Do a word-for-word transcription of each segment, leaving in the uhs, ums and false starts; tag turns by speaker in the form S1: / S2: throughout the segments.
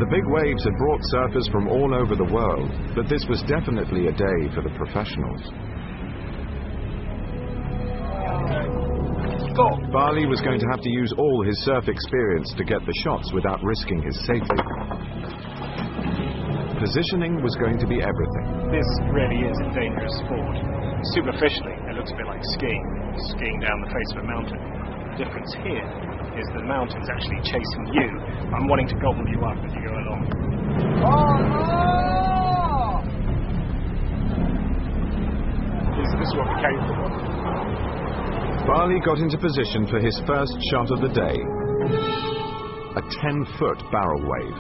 S1: The big waves had brought surfers from all over the world, but this was definitely a day for the professionals. Bali was going to have to use all his surf experience to get the shots without risking his safety. Positioning was going to be everything.
S2: This really is a dangerous sport. Superficially, it looks a bit like skiing, skiing down the face of a mountain. The difference here is the mountain's actually chasing you. I'm wanting to gobble you up as you go along.
S3: Oh no!
S2: This, this is what we came for.
S1: Bali got into position for his first shot of the day, a ten-foot barrel wave.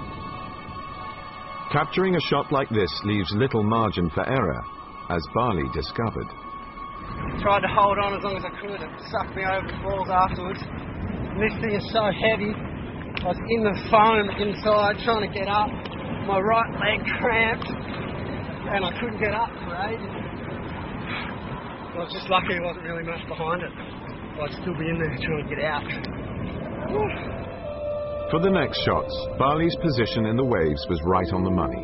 S1: Capturing a shot like this leaves little margin for error, as Bali discovered.
S3: Tried to hold on as long as I could. It sucked me over the balls afterwards. And this thing is so heavy. I was in the foam inside trying to get up. My right leg cramped, and I couldn't get up for ages. I was just lucky there wasn't really much behind it. I'd still be in there trying to get out.
S1: For the next shots, Bali's position in the waves was right on the money.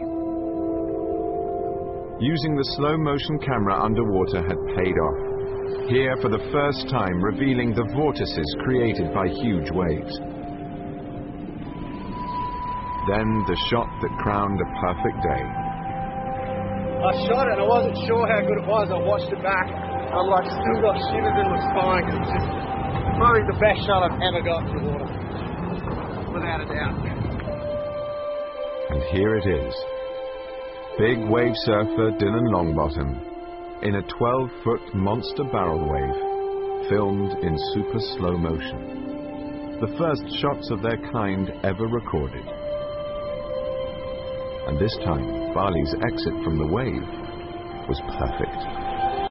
S1: Using the slow-motion camera underwater had paid off. Here, for the first time, revealing the vortices created by huge waves. Then the shot that crowned a perfect day.
S3: I shot it and I wasn't sure how good it was. I watched it back. I'm like still got shivers in my spine because it's just probably the best shot I've ever got in the water. Without a doubt.
S1: And here it is. Big wave surfer Dylan Longbottom in a twelve-foot monster barrel wave, filmed in super slow motion. The first shots of their kind ever recorded. And this time, Bali's exit from the wave was perfect.